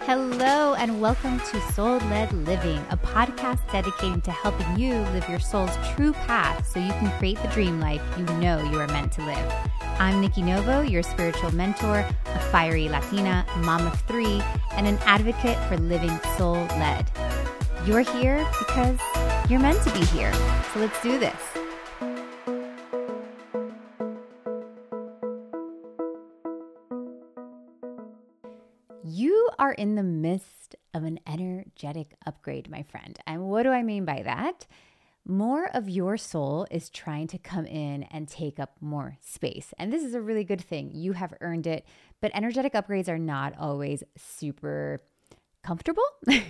Hello, and welcome to Soul-Led Living, a podcast dedicated to helping you live your soul's true path so you can create the dream life you know you are meant to live. I'm Nikki Novo, your spiritual mentor, a fiery Latina, mom of three, and an advocate for living soul-led. You're here because you're meant to be here. So let's do this. You are in the midst of an energetic upgrade, my friend. And what do I mean by that? More of your soul is trying to come in and take up more space. And this is a really good thing. You have earned it. But energetic upgrades are not always super comfortable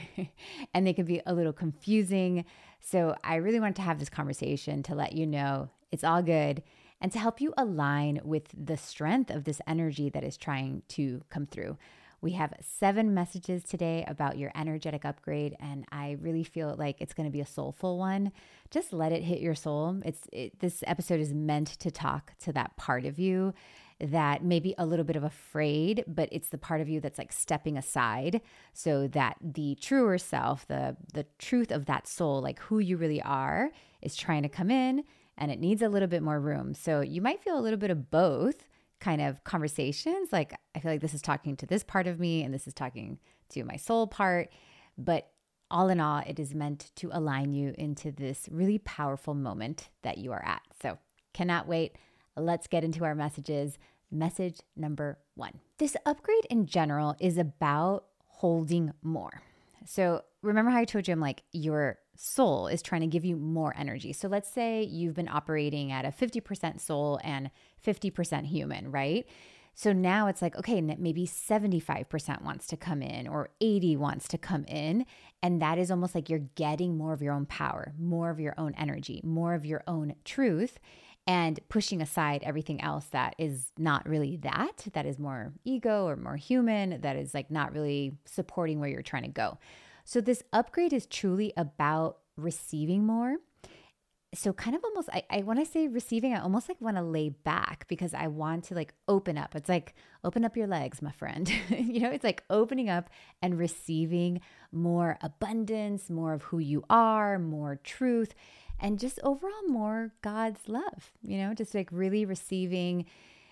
and they can be a little confusing. So I really wanted to have this conversation to let you know it's all good and to help you align with the strength of this energy that is trying to come through. We have 7 messages today about your energetic upgrade, and I really feel like it's going to be a soulful one. Just let it hit your soul. This episode is meant to talk to that part of you that may be a little bit of afraid, but it's the part of you that's like stepping aside so that the truer self, the truth of that soul, like who you really are, is trying to come in, and it needs a little bit more room. So you might feel a little bit of both kind of conversations. Like, I feel like this is talking to this part of me and this is talking to my soul part. But all in all, it is meant to align you into this really powerful moment that you are at. So cannot wait. Let's get into our messages. Message number 1. This upgrade in general is about holding more. So remember how I told you I'm like, your soul is trying to give you more energy. So let's say you've been operating at a 50% soul and 50% human, right? So now it's like, okay, maybe 75% wants to come in or 80 wants to come in. And that is almost like you're getting more of your own power, more of your own energy, more of your own truth, and pushing aside everything else that is not really that is more ego or more human, that is like not really supporting where you're trying to go. So this upgrade is truly about receiving more. So kind of almost, when I say receiving, I almost like want to lay back because I want to like open up. It's like, open up your legs, my friend. It's like opening up and receiving more abundance, more of who you are, more truth, and just overall more God's love, just like really receiving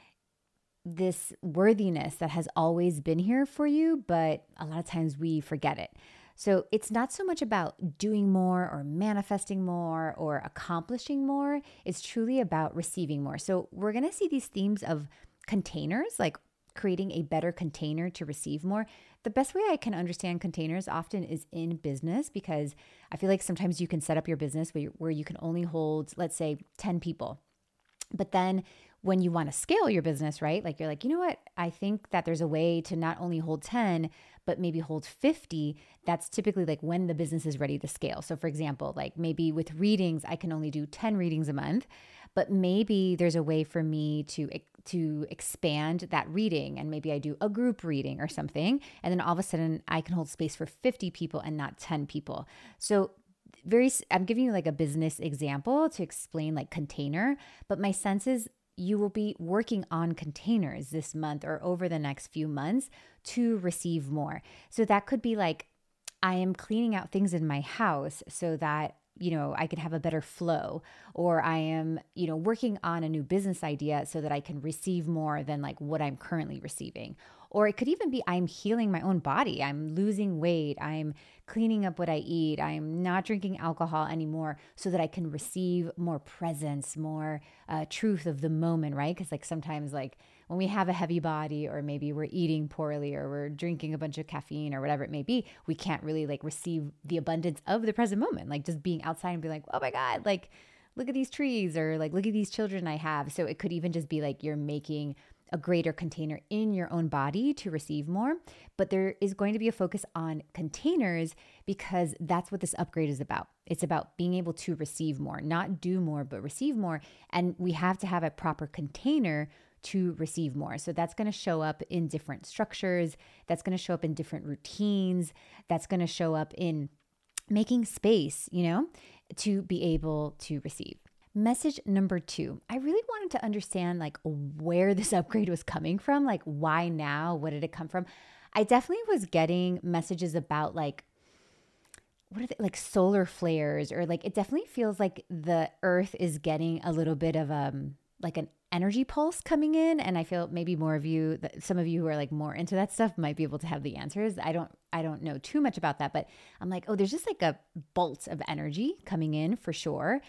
this worthiness that has always been here for you, but a lot of times we forget it. So it's not so much about doing more or manifesting more or accomplishing more. It's truly about receiving more. So we're going to see these themes of containers, like creating a better container to receive more. The best way I can understand containers often is in business, because I feel like sometimes you can set up your business where you can only hold, let's say, 10 people. But then when you want to scale your business, right? Like you're like, you know what? I think that there's a way to not only hold 10, but maybe hold 50. That's typically like when the business is ready to scale. So for example, like maybe with readings, I can only do 10 readings a month, but maybe there's a way for me to expand that reading. And maybe I do a group reading or something. And then all of a sudden I can hold space for 50 people and not 10 people. So I'm giving you like a business example to explain like container, but my sense is you will be working on containers this month or over the next few months to receive more. So that could be like, I am cleaning out things in my house so that, I could have a better flow, or I am, working on a new business idea so that I can receive more than like what I'm currently receiving. Or it could even be I'm healing my own body. I'm losing weight. I'm cleaning up what I eat. I'm not drinking alcohol anymore so that I can receive more presence, more truth of the moment, right? Because like sometimes like when we have a heavy body, or maybe we're eating poorly, or we're drinking a bunch of caffeine or whatever it may be, we can't really like receive the abundance of the present moment. Like just being outside and be like, oh my God, like look at these trees, or like look at these children I have. So it could even just be like you're making a greater container in your own body to receive more. But there is going to be a focus on containers because that's what this upgrade is about. It's about being able to receive more, not do more, but receive more. And we have to have a proper container to receive more. So that's going to show up in different structures. That's going to show up in different routines. That's going to show up in making space, to be able to receive. Message number 2, I really wanted to understand like where this upgrade was coming from, like why now, what did it come from? I definitely was getting messages about like, what are they, like solar flares, or like it definitely feels like the earth is getting a little bit of like an energy pulse coming in. And I feel maybe more of you, some of you who are like more into that stuff might be able to have the answers. I don't know too much about that, but I'm like, oh, there's just like a bolt of energy coming in for sure.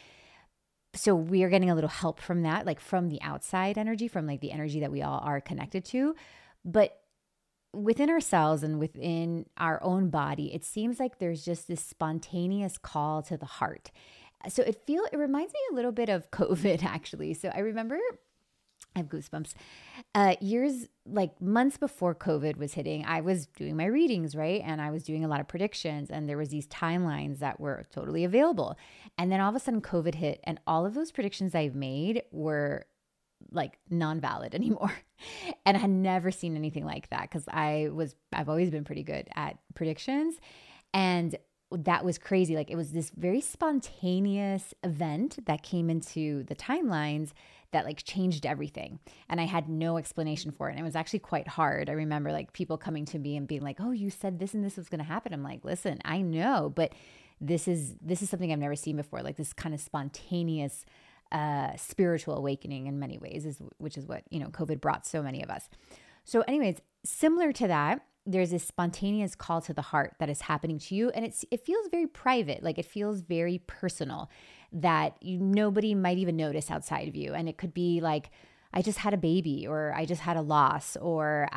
So we are getting a little help from that, like from the outside energy, from like the energy that we all are connected to. But within ourselves and within our own body, it seems like there's just this spontaneous call to the heart. So it reminds me a little bit of COVID actually. So I remember, I have goosebumps. Years, like months before COVID was hitting, I was doing my readings, right? And I was doing a lot of predictions, and there was these timelines that were totally available. And then all of a sudden COVID hit, and all of those predictions I've made were like non-valid anymore. And I had never seen anything like that because I've always been pretty good at predictions. And that was crazy. Like it was this very spontaneous event that came into the timelines that like changed everything. And I had no explanation for it. And it was actually quite hard. I remember like people coming to me and being like, "Oh, you said this and this was going to happen." I'm like, "Listen, I know, but this is something I've never seen before. Like this kind of spontaneous spiritual awakening in many ways, which is what, COVID brought so many of us." So anyways, similar to that, there's this spontaneous call to the heart that is happening to you. And it feels very private. Like it feels very personal that nobody might even notice outside of you. And it could be like, I just had a baby, or I just had a loss, or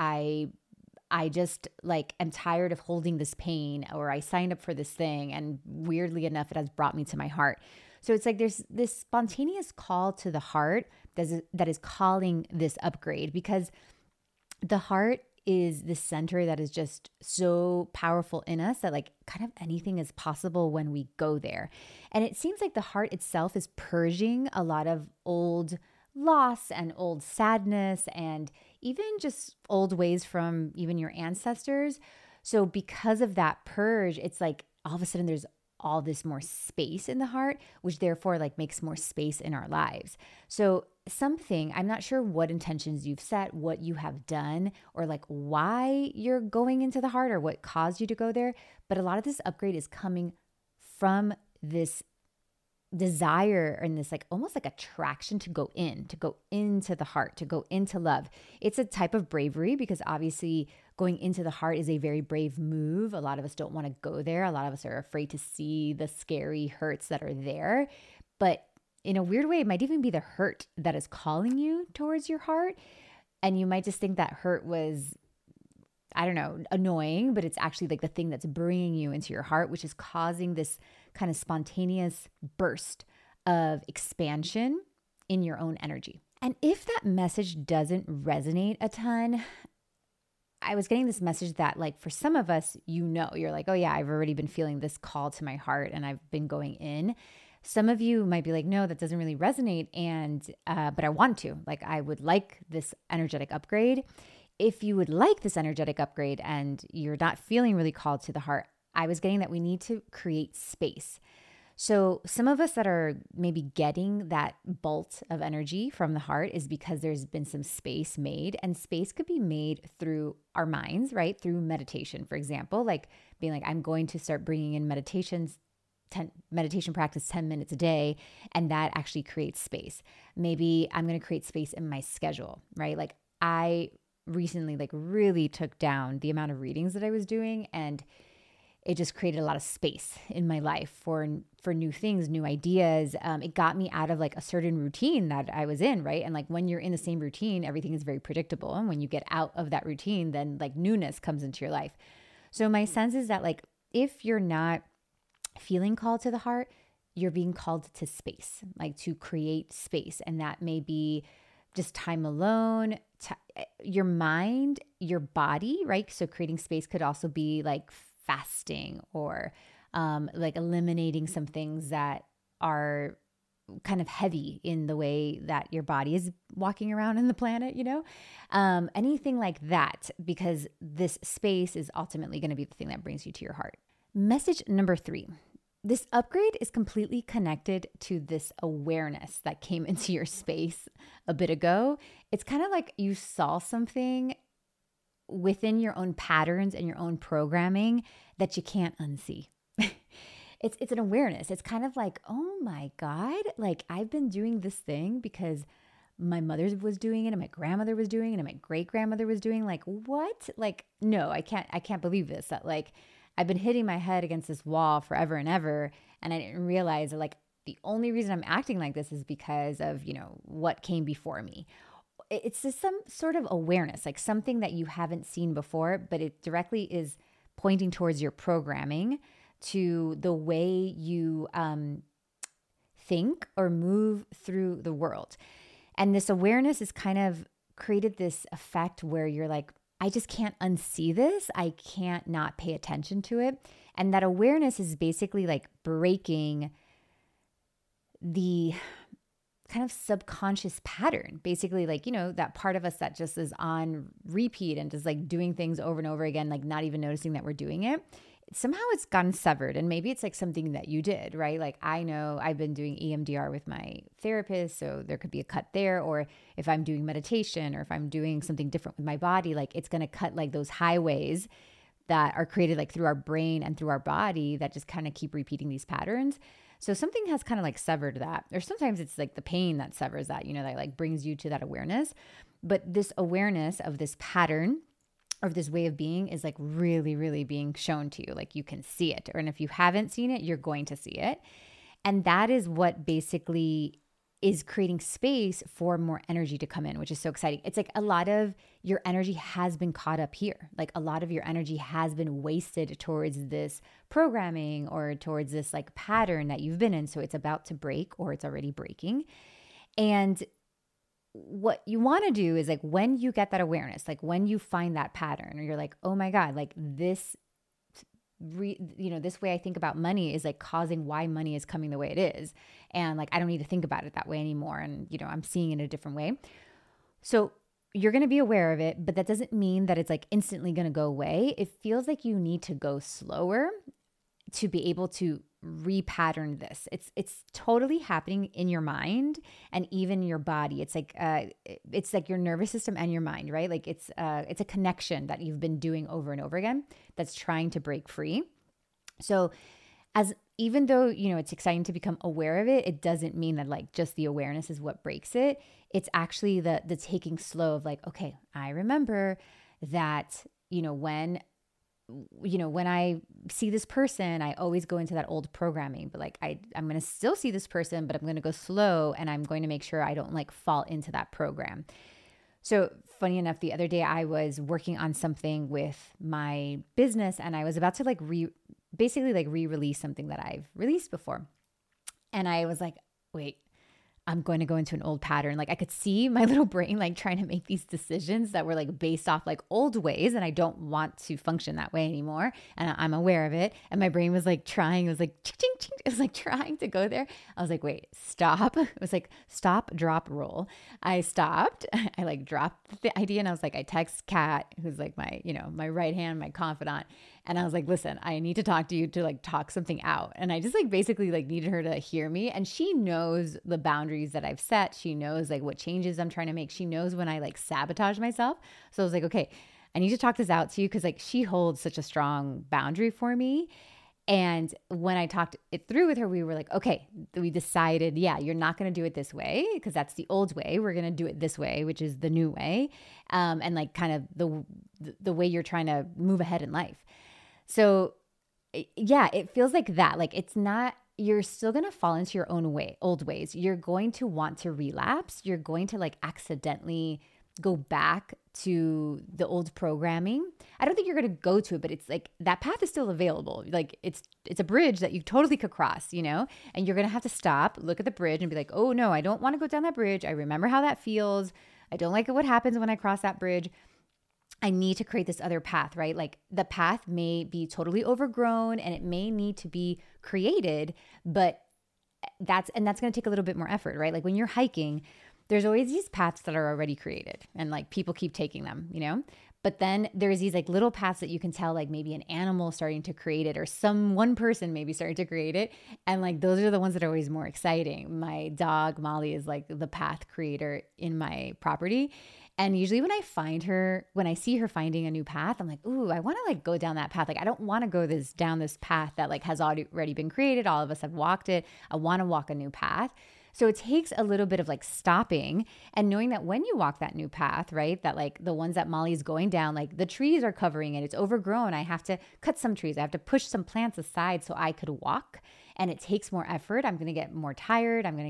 I just like am tired of holding this pain, or I signed up for this thing and weirdly enough, it has brought me to my heart. So it's like there's this spontaneous call to the heart that is calling this upgrade, because the heart is the center that is just so powerful in us that like kind of anything is possible when we go there. And it seems like the heart itself is purging a lot of old loss and old sadness and even just old ways from even your ancestors. So because of that purge, it's like all of a sudden there's all this more space in the heart, which therefore like makes more space in our lives. So I'm not sure what intentions you've set, what you have done, or like why you're going into the heart or what caused you to go there. But a lot of this upgrade is coming from this desire and this like almost like attraction to go into the heart, to go into love. It's a type of bravery because obviously going into the heart is a very brave move. A lot of us don't want to go there. A lot of us are afraid to see the scary hurts that are there. But in a weird way, it might even be the hurt that is calling you towards your heart. And you might just think that hurt was, I don't know, annoying, but it's actually like the thing that's bringing you into your heart, which is causing this kind of spontaneous burst of expansion in your own energy. And if that message doesn't resonate a ton, I was getting this message that like for some of us, you're like, oh yeah, I've already been feeling this call to my heart and I've been going in. Some of you might be like, no, that doesn't really resonate. But I want to, like, I would like this energetic upgrade. If you would like this energetic upgrade and you're not feeling really called to the heart, I was getting that we need to create space. So some of us that are maybe getting that bolt of energy from the heart is because there's been some space made, and space could be made through our minds, right? Through meditation, for example, like being like, I'm going to start bringing in meditation practice 10 minutes a day, and that actually creates space. Maybe I'm going to create space in my schedule, right? Like I recently like really took down the amount of readings that I was doing, and it just created a lot of space in my life for new things, new ideas. It got me out of like a certain routine that I was in, right? And like when you're in the same routine, everything is very predictable. And when you get out of that routine, then like newness comes into your life. So my sense is that like if you're not feeling called to the heart, you're being called to space, like to create space. And that may be just time alone, your mind, your body, right? So creating space could also be like fasting or like eliminating some things that are kind of heavy in the way that your body is walking around in the planet, anything like that, because this space is ultimately going to be the thing that brings you to your heart. Message number 3. This upgrade is completely connected to this awareness that came into your space a bit ago. It's kind of like you saw something within your own patterns and your own programming that you can't unsee. It's an awareness. It's kind of like, oh my God, like I've been doing this thing because my mother was doing it and my grandmother was doing it and my great grandmother was doing, like, what? Like, no, I can't believe this. That like I've been hitting my head against this wall forever and ever. And I didn't realize that like the only reason I'm acting like this is because of, what came before me. It's just some sort of awareness, like something that you haven't seen before, but it directly is pointing towards your programming, to the way you think or move through the world. And this awareness has kind of created this effect where you're like, I just can't unsee this. I can't not pay attention to it. And that awareness is basically like breaking the kind of subconscious pattern, basically, like, that part of us that just is on repeat and just like doing things over and over again, like not even noticing that we're doing it. Somehow it's gotten severed. And maybe it's like something that you did, right? Like I know I've been doing EMDR with my therapist, so there could be a cut there. Or if I'm doing meditation or if I'm doing something different with my body, like it's going to cut like those highways that are created like through our brain and through our body that just kind of keep repeating these patterns. So something has kind of like severed that. Or sometimes it's like the pain that severs that, that like brings you to that awareness. But this awareness of this pattern or this way of being is like really, really being shown to you. Like you can see it. And if you haven't seen it, you're going to see it. And that is what basically is creating space for more energy to come in, which is so exciting. It's like a lot of your energy has been caught up here. Like a lot of your energy has been wasted towards this programming or towards this like pattern that you've been in. So it's about to break or it's already breaking. And what you want to do is like when you get that awareness, like when you find that pattern or you're like, oh my God, like this way I think about money is like causing why money is coming the way it is. And like, I don't need to think about it that way anymore. And, I'm seeing it in a different way. So you're going to be aware of it, but that doesn't mean that it's like instantly going to go away. It feels like you need to go slower to be able to repattern this. It's totally happening in your mind and even your body. It's like your nervous system and your mind, right? Like it's a connection that you've been doing over and over again that's trying to break free. So even though, it's exciting to become aware of it, it doesn't mean that like just the awareness is what breaks it. It's actually the taking slow of like, okay, I remember that, when I see this person, I always go into that old programming, but like I'm going to still see this person, but I'm going to go slow and I'm going to make sure I don't like fall into that program. So funny enough, the other day I was working on something with my business and I was about to like re-release something that I've released before. And I was like, wait, I'm going to go into an old pattern. Like I could see my little brain like trying to make these decisions that were like based off like old ways. And I don't want to function that way anymore. And I'm aware of it. And my brain was like trying, it was like, ching, ching, ching. It was like trying to go there. I was like, wait, stop. It was like, stop, drop, roll. I stopped. I like dropped the idea. And I was like, I text Kat, who's like my, my right hand, my confidant. And I was like, listen, I need to talk to you to like talk something out. And I just like basically like needed her to hear me. And she knows the boundaries that I've set. She knows like what changes I'm trying to make. She knows when I like sabotage myself. So I was like, okay, I need to talk this out to you because like she holds such a strong boundary for me. And when I talked it through with her, we were like, okay, we decided, yeah, you're not going to do it this way because that's the old way. We're going to do it this way, which is the new way. And like kind of the way you're trying to move ahead in life. So yeah, it feels like that. Like it's not, you're still going to fall into your own old ways. You're going to want to relapse. You're going to like accidentally go back to the old programming. I don't think you're going to go to it, but it's like that path is still available. Like it's a bridge that you totally could cross, and you're going to have to stop, look at the bridge and be like, oh no, I don't want to go down that bridge. I remember how that feels. I don't like what happens when I cross that bridge. I need to create this other path, right? Like the path may be totally overgrown and it may need to be created, but that's going to take a little bit more effort, right? Like when you're hiking, there's always these paths that are already created and like people keep taking them, But then there's these like little paths that you can tell, like maybe an animal starting to create it or one person maybe starting to create it. And like, those are the ones that are always more exciting. My dog, Molly, is like the path creator in my property. And usually when I see her finding a new path, I'm like, ooh, I want to like go down that path. Like, I don't want to go down this path that like has already been created. All of us have walked it. I want to walk a new path. So it takes a little bit of like stopping and knowing that when you walk that new path, right, that like the ones that Molly's going down, like the trees are covering it, it's overgrown. I have to cut some trees. I have to push some plants aside so I could walk. And it takes more effort. I'm going to get more tired. I'm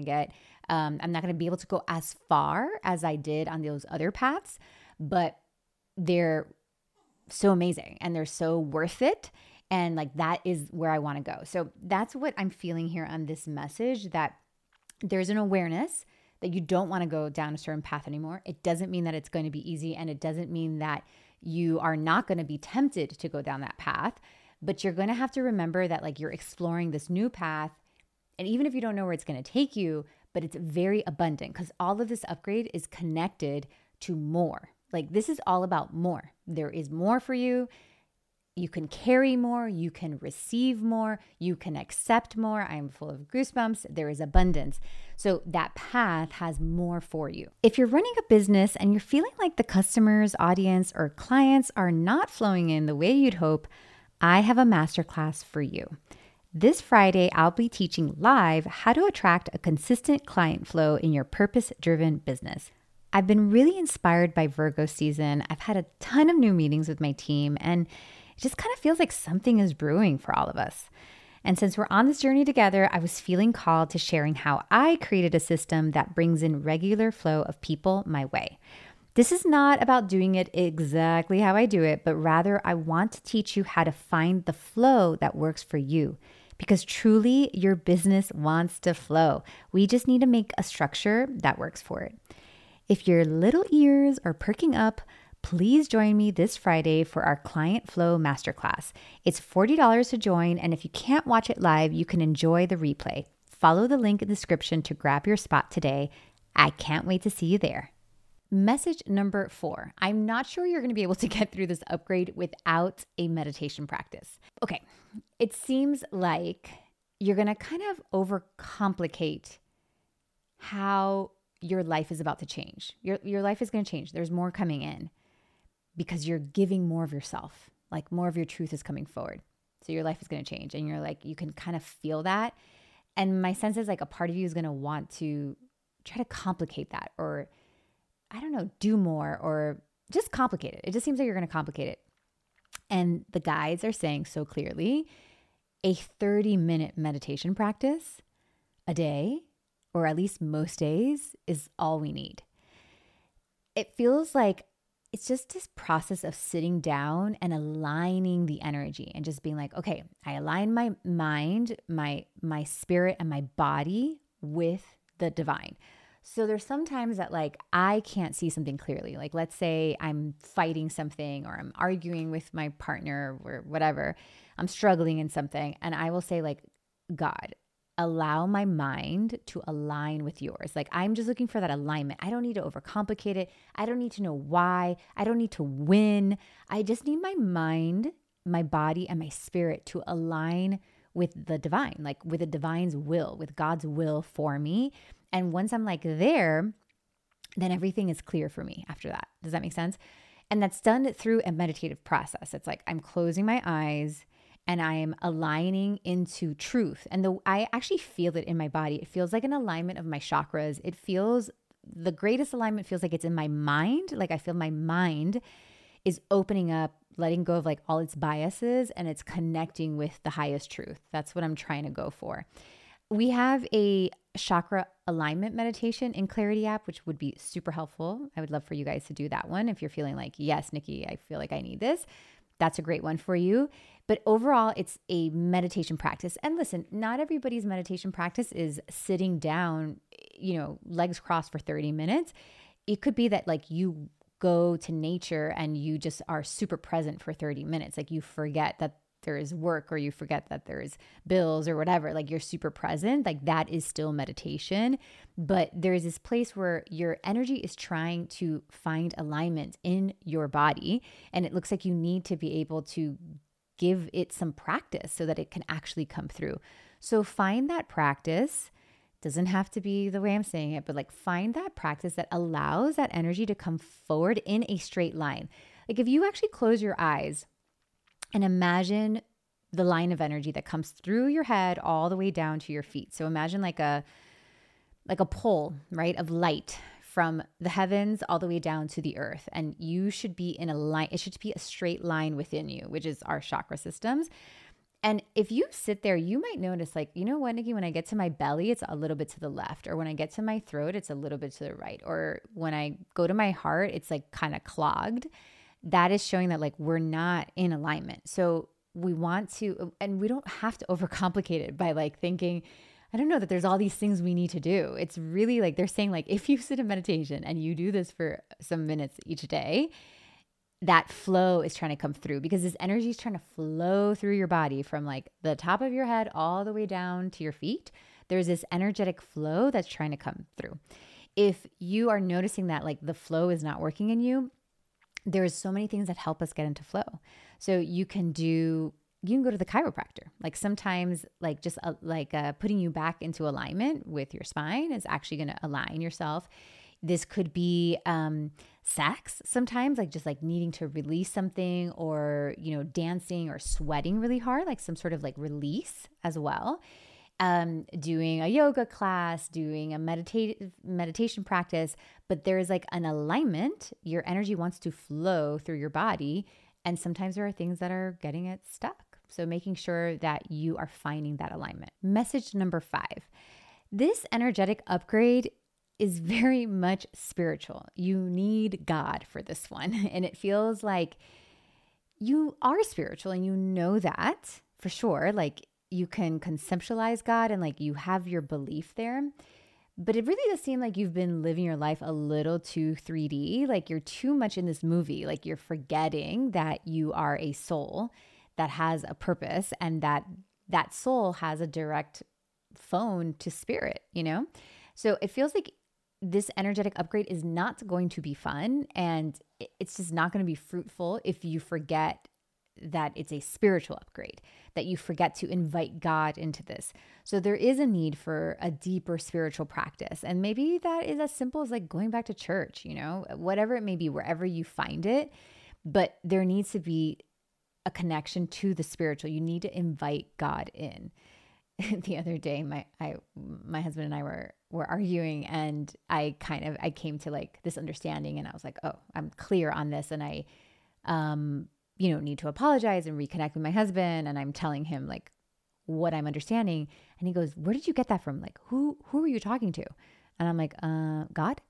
not going to be able to go as far as I did on those other paths, but they're so amazing and they're so worth it. And like, that is where I want to go. So that's what I'm feeling here on this message, that there's an awareness that you don't want to go down a certain path anymore. It doesn't mean that it's going to be easy. And it doesn't mean that you are not going to be tempted to go down that path, but you're going to have to remember that like you're exploring this new path. And even if you don't know where it's going to take you, but it's very abundant because all of this upgrade is connected to more. Like, this is all about more. There is more for you. You can carry more. You can receive more. You can accept more. I'm full of goosebumps. There is abundance. So that path has more for you. If you're running a business and you're feeling like the customers, audience, or clients are not flowing in the way you'd hope, I have a masterclass for you. This Friday, I'll be teaching live how to attract a consistent client flow in your purpose-driven business. I've been really inspired by Virgo season. I've had a ton of new meetings with my team, and it just kind of feels like something is brewing for all of us. And since we're on this journey together, I was feeling called to sharing how I created a system that brings in regular flow of people my way. This is not about doing it exactly how I do it, but rather I want to teach you how to find the flow that works for you. Because truly, your business wants to flow. We just need to make a structure that works for it. If your little ears are perking up, please join me this Friday for our Client Flow Masterclass. It's $40 to join, and if you can't watch it live, you can enjoy the replay. Follow the link in the description to grab your spot today. I can't wait to see you there. Message number 4. I'm not sure you're going to be able to get through this upgrade without a meditation practice. Okay, it seems like you're going to kind of overcomplicate how your life is about to change. Your life is going to change. There's more coming in because you're giving more of yourself, like more of your truth is coming forward. So your life is going to change, and you're like, you can kind of feel that. And my sense is like a part of you is going to want to try to complicate that, or I don't know, do more, or just complicate it. It just seems like you're going to complicate it. And the guides are saying so clearly, a 30-minute meditation practice a day, or at least most days, is all we need. It feels like it's just this process of sitting down and aligning the energy and just being like, okay, I align my mind, my spirit, and my body with the divine. So there's sometimes that like I can't see something clearly. Like, let's say I'm fighting something, or I'm arguing with my partner, or whatever. I'm struggling in something, and I will say like, God, allow my mind to align with yours. Like, I'm just looking for that alignment. I don't need to overcomplicate it. I don't need to know why. I don't need to win. I just need my mind, my body, and my spirit to align with the divine, like with the divine's will, with God's will for me. And once I'm like there, then everything is clear for me after that. Does that make sense? And that's done through a meditative process. It's like I'm closing my eyes and I am aligning into truth. And I actually feel it in my body. It feels like an alignment of my chakras. It feels, the greatest alignment feels like it's in my mind. Like I feel my mind is opening up, letting go of like all its biases, and it's connecting with the highest truth. That's what I'm trying to go for. We have a chakra alignment meditation in Clarity app, which would be super helpful. I would love for you guys to do that one. If you're feeling like, yes, Nikki, I feel like I need this, that's a great one for you. But overall, it's a meditation practice. And listen, not everybody's meditation practice is sitting down, legs crossed for 30 minutes. It could be that like you go to nature and you just are super present for 30 minutes. Like you forget that there is work, or you forget that there's bills or whatever. Like you're super present. Like that is still meditation. But there's this place where your energy is trying to find alignment in your body. And it looks like you need to be able to give it some practice so that it can actually come through. So find that practice, Doesn't have to be the way I'm saying it, but like find that practice that allows that energy to come forward in a straight line. Like if you actually close your eyes and imagine the line of energy that comes through your head all the way down to your feet. So imagine like a pole, right, of light from the heavens all the way down to the earth. And you should be in a line. It should be a straight line within you, which is our chakra systems. And if you sit there, you might notice, like, you know what, Nikki, when I get to my belly, it's a little bit to the left. Or when I get to my throat, it's a little bit to the right. Or when I go to my heart, it's like kind of clogged. That is showing that like we're not in alignment. So we want to, and we don't have to overcomplicate it by like thinking, I don't know, that there's all these things we need to do. It's really like they're saying, like, if you sit in meditation and you do this for some minutes each day, that flow is trying to come through, because this energy is trying to flow through your body from like the top of your head all the way down to your feet. There's this energetic flow that's trying to come through. If you are noticing that like the flow is not working in you, there's so many things that help us get into flow. So you can go to the chiropractor. Like sometimes like just putting you back into alignment with your spine is actually going to align yourself. This could be sex sometimes, like just like needing to release something, or, you know, dancing or sweating really hard, like some sort of like release as well. Doing a yoga class, doing a meditation practice, but there's like an alignment. Your energy wants to flow through your body. And sometimes there are things that are getting it stuck. So making sure that you are finding that alignment. Message number 5, this energetic upgrade is very much spiritual. You need God for this one. And it feels like you are spiritual and you know that for sure. Like you can conceptualize God and like you have your belief there. But it really does seem like you've been living your life a little too 3D. Like you're too much in this movie. Like you're forgetting that you are a soul that has a purpose, and that soul has a direct phone to spirit, you know? So it feels like this energetic upgrade is not going to be fun, and it's just not going to be fruitful if you forget that it's a spiritual upgrade, that you forget to invite God into this. So there is a need for a deeper spiritual practice. And maybe that is as simple as like going back to church, you know, whatever it may be, wherever you find it. But there needs to be a connection to the spiritual. You need to invite God in. The other day, my husband and I were arguing, and I came to like this understanding, and I was like, oh, I'm clear on this. And I, need to apologize and reconnect with my husband. And I'm telling him like what I'm understanding. And he goes, where did you get that from? Like, who are you talking to? And I'm like, God.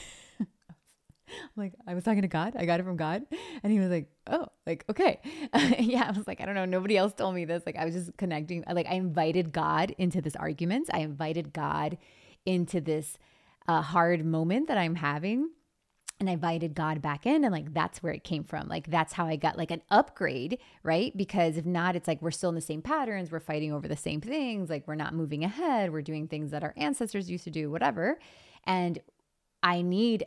I'm like, I was talking to God. I got it from God. And he was like, oh, like, okay. Yeah. I was like, I don't know. Nobody else told me this. Like, I was just connecting. Like, I invited God into this argument. I invited God into this hard moment that I'm having. And I invited God back in, and like, that's where it came from. Like, that's how I got like an upgrade, right? Because if not, it's like, we're still in the same patterns. We're fighting over the same things. Like, we're not moving ahead. We're doing things that our ancestors used to do, whatever. And I need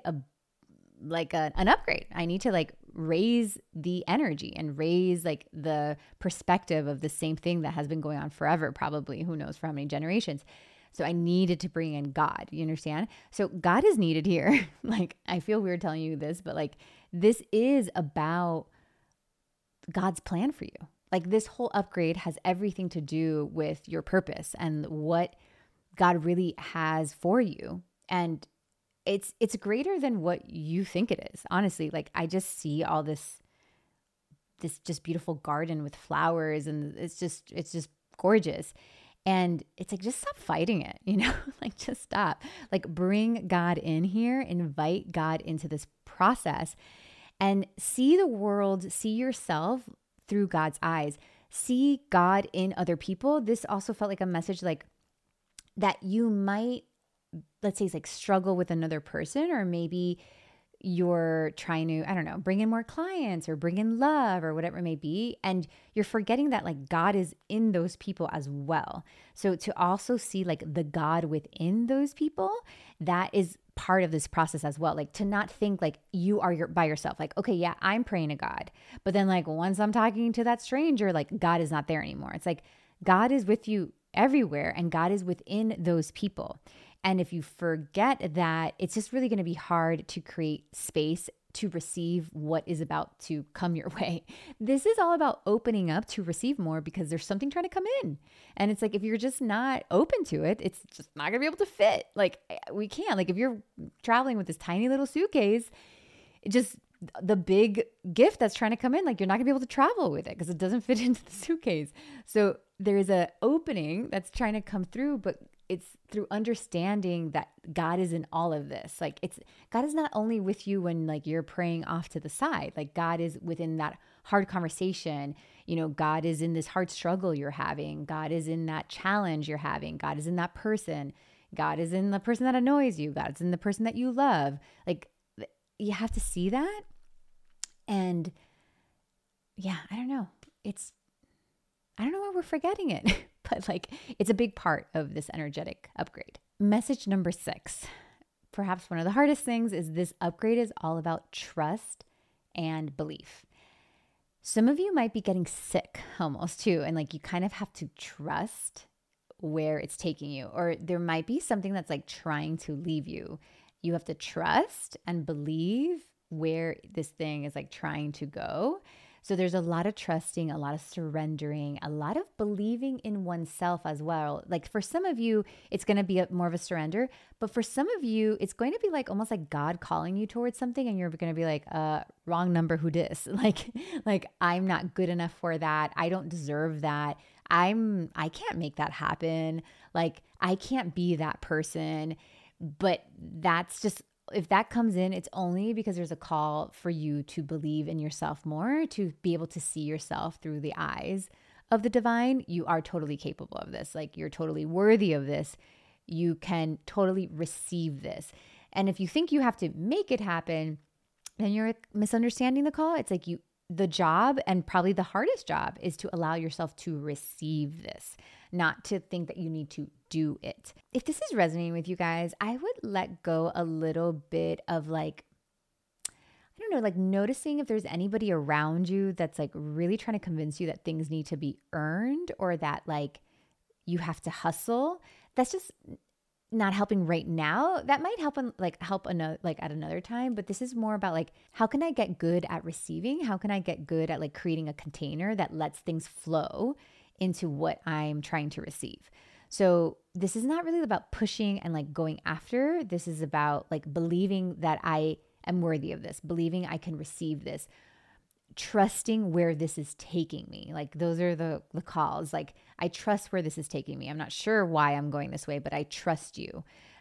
an upgrade. I need to like raise the energy and raise like the perspective of the same thing that has been going on forever, probably, who knows for how many generations. So I needed to bring in God, you understand? So God is needed here. Like, I feel weird telling you this, but like, this is about God's plan for you. Like, this whole upgrade has everything to do with your purpose and what God really has for you. And it's greater than what you think it is. Honestly, like, I just see all this just beautiful garden with flowers, and it's just gorgeous. And it's like, just stop fighting it, you know, like, just stop. Like, bring God in here, invite God into this process, and see the world, see yourself through God's eyes, see God in other people. This also felt like a message, like, that you might, let's say, it's like struggle with another person, or maybe you're trying to, I don't know, bring in more clients or bring in love or whatever it may be. And you're forgetting that like God is in those people as well. So to also see like the God within those people, that is part of this process as well. Like, to not think like you are by yourself. Like, okay, yeah, I'm praying to God. But then like once I'm talking to that stranger, like God is not there anymore. It's like God is with you everywhere and God is within those people. And if you forget that, it's just really going to be hard to create space to receive what is about to come your way. This is all about opening up to receive more because there's something trying to come in. And it's like, if you're just not open to it, it's just not gonna be able to fit. Like, we can't, like, if you're traveling with this tiny little suitcase, it just, the big gift that's trying to come in, like, you're not gonna be able to travel with it because it doesn't fit into the suitcase. So there's a opening that's trying to come through, but it's through understanding that God is in all of this. Like, God is not only with you when like you're praying off to the side, like God is within that hard conversation. God is in this hard struggle you're having. God is in that challenge you're having. God is in that person. God is in the person that annoys you. God is in the person that you love. Like, you have to see that. And yeah, I don't know. I don't know why we're forgetting it, but like, it's a big part of this energetic upgrade. Message number 6, perhaps one of the hardest things, is this upgrade is all about trust and belief. Some of you might be getting sick almost too. And like, you kind of have to trust where it's taking you, or there might be something that's like trying to leave you. You have to trust and believe where this thing is like trying to go. So there's a lot of trusting, a lot of surrendering, a lot of believing in oneself as well. Like, for some of you, it's going to be more of a surrender, but for some of you, it's going to be like almost like God calling you towards something, and you're going to be like, wrong number, who dis? Like I'm not good enough for that. I don't deserve that. I can't make that happen. Like, I can't be that person. But that's just, if that comes in, it's only because there's a call for you to believe in yourself more, to be able to see yourself through the eyes of the divine. You are totally capable of this. Like, you're totally worthy of this. You can totally receive this. And if you think you have to make it happen, then you're misunderstanding the call. It's like, the job, and probably the hardest job, is to allow yourself to receive this, not to think that you need to do it. If this is resonating with you guys, I would let go a little bit of like, I don't know, like noticing if there's anybody around you that's like really trying to convince you that things need to be earned, or that like you have to hustle. That's just not helping right now. That might help another, like at another time, but this is more about like, how can I get good at receiving? How can I get good at like creating a container that lets things flow into what I'm trying to receive? So this is not really about pushing and like going after. This is about like believing that I am worthy of this, believing I can receive this, trusting where this is taking me. Like, those are the calls. Like, I trust where this is taking me. I'm not sure why I'm going this way, but I trust you.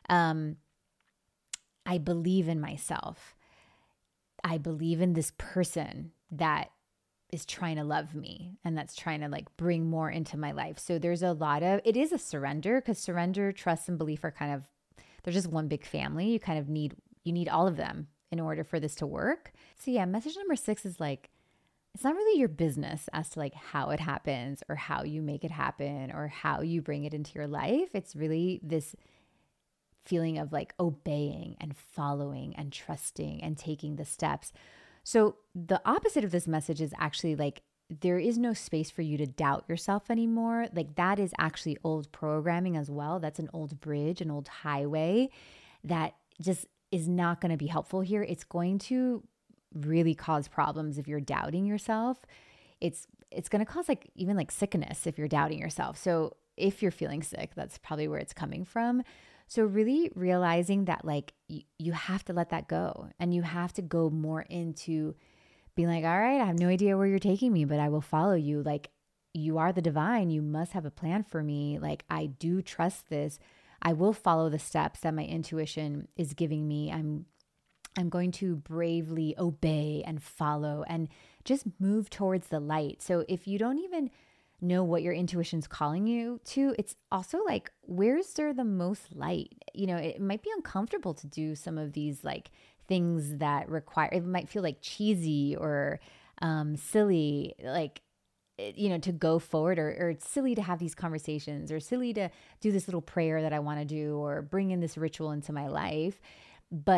I believe in myself. I believe in this person that is trying to love me and that's trying to like bring more into my life. So there's a lot of, it is a surrender, because surrender, trust, and belief are kind of, they're just one big family. You kind of need all of them in order for this to work. So yeah, message number 6 is like, it's not really your business as to like how it happens or how you make it happen or how you bring it into your life. It's really this feeling of like obeying and following and trusting and taking the steps. So the opposite of this message is actually like, there is no space for you to doubt yourself anymore. Like, that is actually old programming as well. That's an old bridge, an old highway that just is not going to be helpful here. It's going to really cause problems if you're doubting yourself. It's going to cause like even like sickness if you're doubting yourself. So if you're feeling sick, that's probably where it's coming from. So really realizing that like you have to let that go, and you have to go more into being like, all right, I have no idea where you're taking me, but I will follow you. Like, you are the divine. You must have a plan for me. Like, I do trust this. I will follow the steps that my intuition is giving me. I'm going to bravely obey and follow and just move towards the light. So if you don't even know what your intuition's calling you to, it's also like, where's there the most light? It might be uncomfortable to do some of these like things that require, it might feel like cheesy or silly, like, to go forward, or it's silly to have these conversations, or silly to do this little prayer that I want to do, or bring in this ritual into my life. But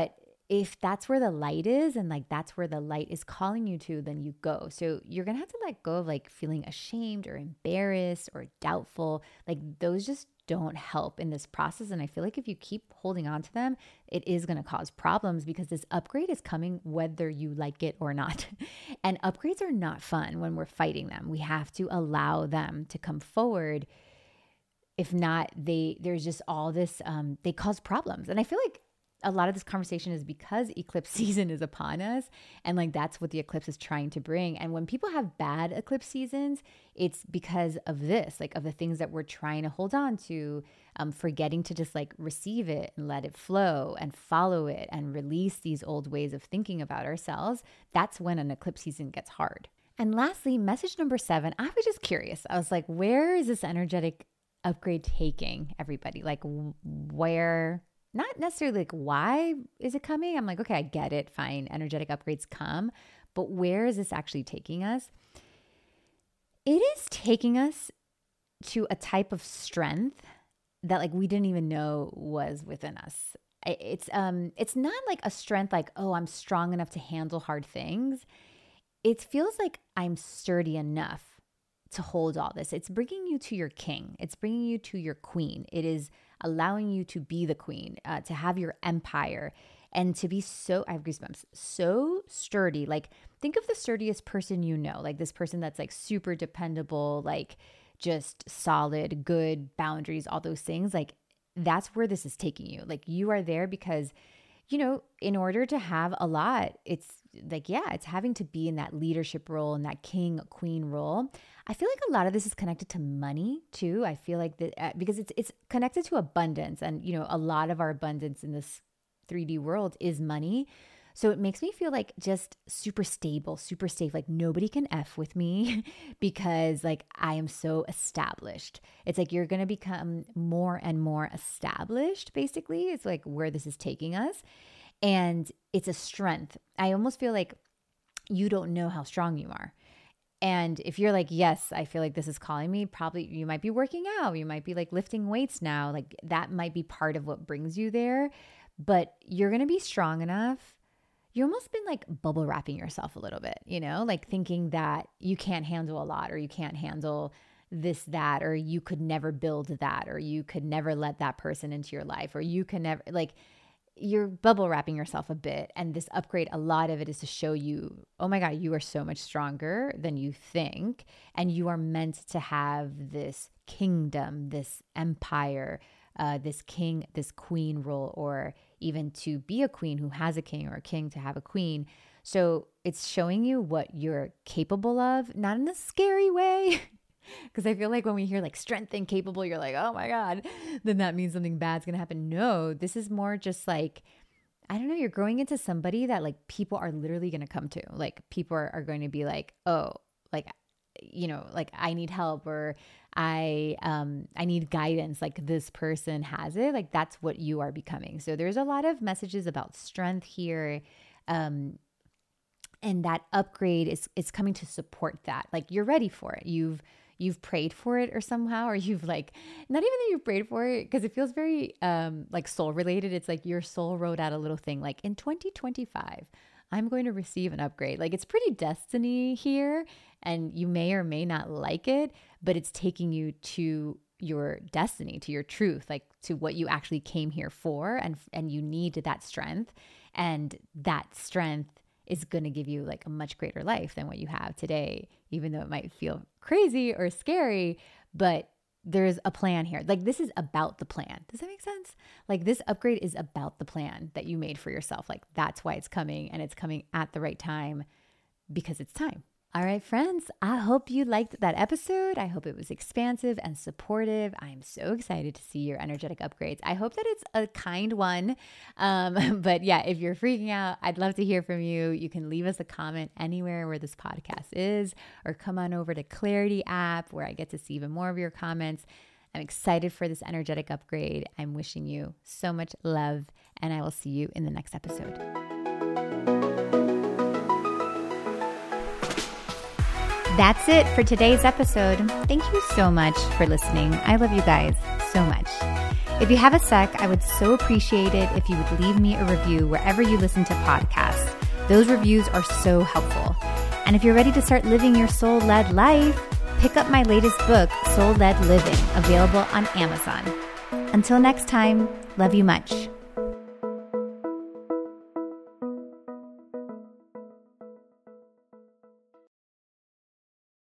if that's where the light is and like that's where the light is calling you to, then you go. So you're going to have to let go of like feeling ashamed or embarrassed or doubtful. Like those just don't help in this process. And I feel like if you keep holding on to them, it is going to cause problems because this upgrade is coming whether you like it or not. And upgrades are not fun when we're fighting them. We have to allow them to come forward. If not, there's just all this, they cause problems. And I feel like a lot of this conversation is because eclipse season is upon us. And like, that's what the eclipse is trying to bring. And when people have bad eclipse seasons, it's because of this, like of the things that we're trying to hold on to, forgetting to just like receive it and let it flow and follow it and release these old ways of thinking about ourselves. That's when an eclipse season gets hard. And lastly, message number 7, I was just curious. I was like, where is this energetic upgrade taking everybody? Like where... Not necessarily like, why is it coming? I'm like, okay, I get it. Fine. Energetic upgrades come. But where is this actually taking us? It is taking us to a type of strength that like we didn't even know was within us. It's not like a strength like, oh, I'm strong enough to handle hard things. It feels like I'm sturdy enough to hold all this. It's bringing you to your king. It's bringing you to your queen. It is allowing you to be the queen, to have your empire, and to be so, I have goosebumps, so sturdy. Like think of the sturdiest person you know, like this person that's like super dependable, like just solid, good boundaries, all those things. Like that's where this is taking you. Like you are there because, you know, in order to have a lot, it's like, yeah, it's having to be in that leadership role and that king, queen role. I feel like a lot of this is connected to money too. I feel like that because it's connected to abundance, and you know, a lot of our abundance in this 3D world is money. So it makes me feel like just super stable, super safe. Like nobody can F with me because like I am so established. It's like you're going to become more and more established. Basically, it's like where this is taking us. And it's a strength. I almost feel like you don't know how strong you are. And if you're like, yes, I feel like this is calling me, probably you might be working out. You might be like lifting weights now. Like that might be part of what brings you there. But you're going to be strong enough. You've almost been like bubble wrapping yourself a little bit, you know, like thinking that you can't handle a lot, or you can't handle this, that, or you could never build that, or you could never let that person into your life, or you can never, like, you're bubble wrapping yourself a bit. And this upgrade, a lot of it is to show you, oh my God, you are so much stronger than you think. And you are meant to have this kingdom, this empire, this king, this queen role, or even to be a queen who has a king, or a king to have a queen. So it's showing you what you're capable of, not in a scary way. Because I feel like when we hear like strength and capable, you're like, oh my God, then that means something bad's going to happen. No, this is more just like, I don't know, you're growing into somebody that like people are literally going to come to. Like people are going to be like, oh, like, you know, like I need help, or I need guidance. Like this person has it. Like that's what you are becoming. So there's a lot of messages about strength here. And that upgrade is coming to support that. Like you're ready for it. You've prayed for it or somehow, or you've like, not even that you've prayed for it, because it feels very like soul related. It's like your soul wrote out a little thing like, in 2025, I'm going to receive an upgrade. Like it's pretty destiny here, and you may or may not like it, but it's taking you to your destiny, to your truth, like to what you actually came here for. And you need that strength, and that strength is going to give you like a much greater life than what you have today, even though it might feel crazy or scary, but there's a plan here. Like this is about the plan. Does that make sense? Like this upgrade is about the plan that you made for yourself. Like that's why it's coming, and it's coming at the right time because it's time. All right, friends, I hope you liked that episode. I hope it was expansive and supportive. I'm so excited to see your energetic upgrades. I hope that it's a kind one. But yeah, if you're freaking out, I'd love to hear from you. You can leave us a comment anywhere where this podcast is, or come on over to Clarity app where I get to see even more of your comments. I'm excited for this energetic upgrade. I'm wishing you so much love, and I will see you in the next episode. That's it for today's episode. Thank you so much for listening. I love you guys so much. If you have a sec, I would so appreciate it if you would leave me a review wherever you listen to podcasts. Those reviews are so helpful. And if you're ready to start living your soul-led life, pick up my latest book, Soul-Led Living, available on Amazon. Until next time, love you much.